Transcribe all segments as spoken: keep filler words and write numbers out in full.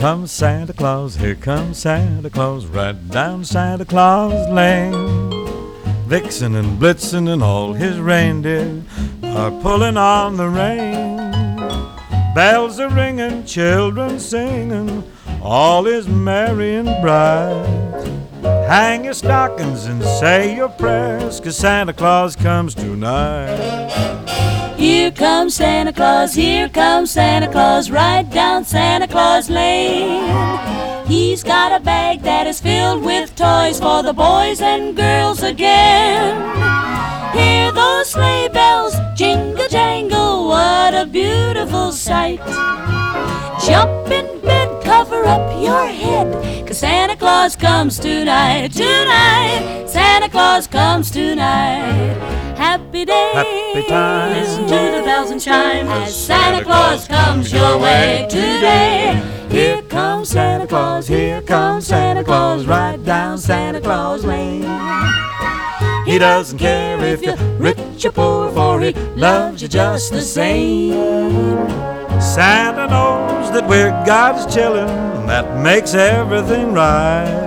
comes Santa Claus, here comes Santa Claus, right down Santa Claus Lane. Vixen and Blitzen and all his reindeer are pulling on the rein. Bells are ringing, children singing, all is merry and bright. Hang your stockings and say your prayers, 'cause Santa Claus comes tonight. Here comes Santa Claus, here comes Santa Claus, right down Santa Claus Lane. He's got a bag that is filled with toys for the boys and girls again. Hear those sleigh bells jingle jangle, what a beautiful sight. Jump in bed, cover up your head, 'cause Santa Claus comes tonight. Tonight, Santa Claus comes tonight. Happy days, happy times, listen to the bells and chimes as Santa Claus comes your way today. Here comes Santa Claus, here comes Santa Claus, right down Santa Claus Lane. He doesn't care if you're rich or poor, for he loves you just the same. Santa knows that we're God's children, and that makes everything right.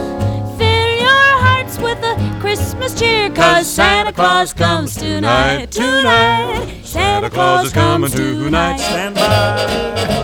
With a Christmas cheer, 'cause Santa Claus comes tonight. Tonight, Santa Claus comes tonight. Stand by.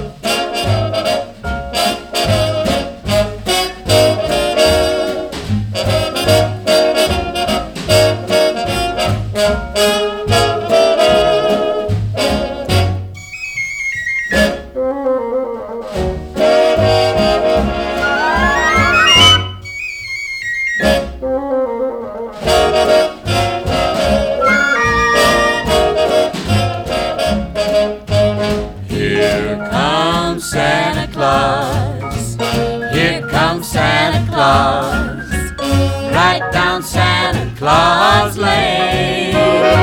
Santa Claus, here comes Santa Claus, right down Santa Claus Lane.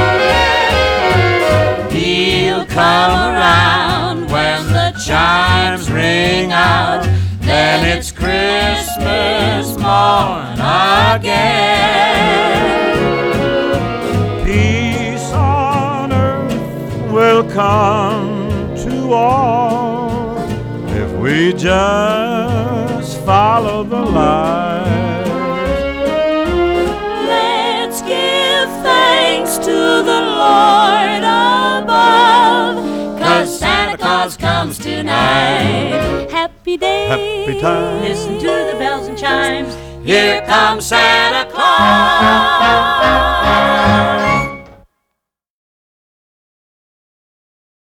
He'll come around when the chimes ring out, then it's Christmas morn again. Peace on earth will come to all if we just follow the light. Let's give thanks to the Lord above, 'cause Santa Claus comes tonight. Happy days, happy times, listen to the bells and chimes. Here comes Santa Claus.